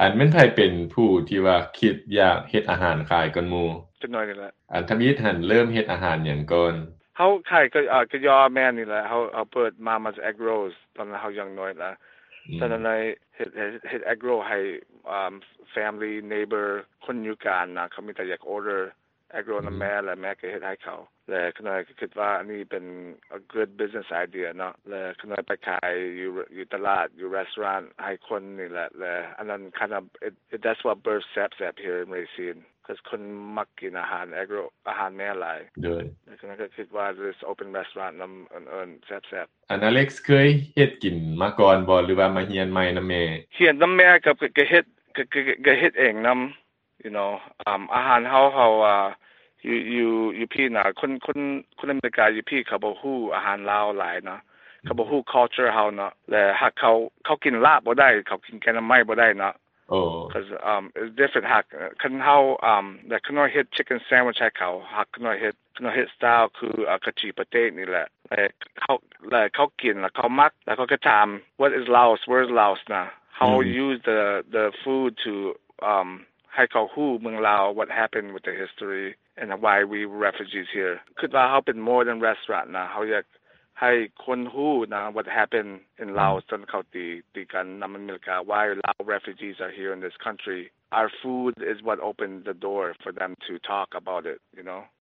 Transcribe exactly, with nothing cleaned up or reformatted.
อันแม่นไผเป็นผู้ที่ว่าคิดอยากเฮ็ดอาหารขายก่อนหมู่จักหน่อยนี่แหละอันทำอิฐหั้นเริ่มเฮ็ดอาหารหยังก่อนเฮาขายก็อ่าก็ย่อแม่นี่แหละเฮาเฮาเปิด Mama's Egg Rolls ตอนนั้นเฮายังน้อยละตอนนั้นได้เฮ็ดเฮ็ดเฮ็ด egg roll ให้อ่า family neighbor คนอยู่กันนะเขามีแต่อยาก order egg roll นำแม่และแม่ก็เฮ็ดให้เขาและขน้อยก็คิดว่าอันนี้เป็น a good business idea เนาะและขน้อยไปขายอยู่อยู่ตลาดอยู่ restaurant ให้คนนี่แหละและอันนั้น kind of it, it, that's what birth steps up here in Racine because คนมักกินอาหาร egg roll อาหารแม่หลายโดยขน้อยก็คิดว่า this open restaurant นำเอิ้นๆแซ่บๆอันอเล็กซ์เคยเฮ็ดกินมาก่อนบ่หรือว่ามาเรียนใหม่นำแม่เฮียนนำแม่กับก็เฮ็ดก็ก็เฮ็ดเองนำ you know อ่าอาหารเฮาเฮาอ่าอยู่อยู่อยู่พี่น่ะคนคนคนอเมริกาอยู่พี่เขาบ่ฮู้อาหารลาวหลายเนาะเขาบ่ฮู้ culture เฮาเนาะและหากเขาเขากินลาบบ่ได้เขากินแกงหน่อไม้บ่ได้เนาะโอ้ cuz um it's different หากคันเฮา um แต่คันว่าเฮ็ด chicken sandwich ให้เขาหากคันว่าเฮ็ดคันว่าเฮ็ด style คืออ่ากะจิปะเต้นี่แหละและเขาและเขากินแล้วเขามักแล้วเขาก็ถาม what is Laos where is Laos นะ how use the the food to um ให้เขาฮู้เมืองลาว what happened with the history and why we refugees here คิดว่าเขาเป็น more than restaurant นะเขาอยากให้คนฮู้นะ what happened in Laos ตอนเขาตีตีกันนำอเมริกา why Lao refugees are here in this country our food is what opened the door for them to talk about it you know